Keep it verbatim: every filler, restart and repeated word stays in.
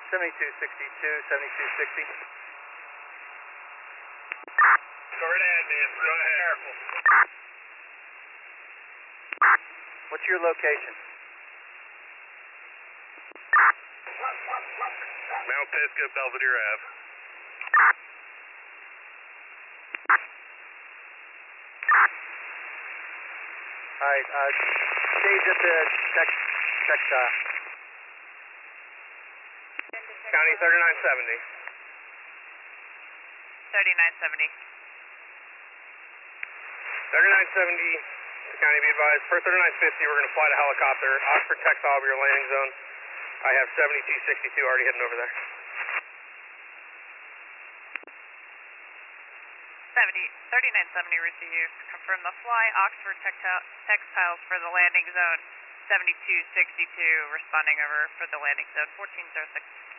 seventy-two sixty-two, seventy-two sixty. Go right ahead, man. Go ahead. Careful. What's your location? Mount Pisgah, Belvedere Ave. Alright, uh, stage at the tech, textile. County thirty-nine seventy. thirty-nine seventy. thirty-nine seventy, County be advised. Per thirty-nine fifty, we're going to fly to helicopter. Oxford Textile will be your landing zone. I have seventy-two sixty-two already heading over there. thirty-nine seventy received. Confirm the fly Oxford Textile, Textiles for the landing zone. seventy-two sixty-two responding over for the landing zone. fourteen oh six.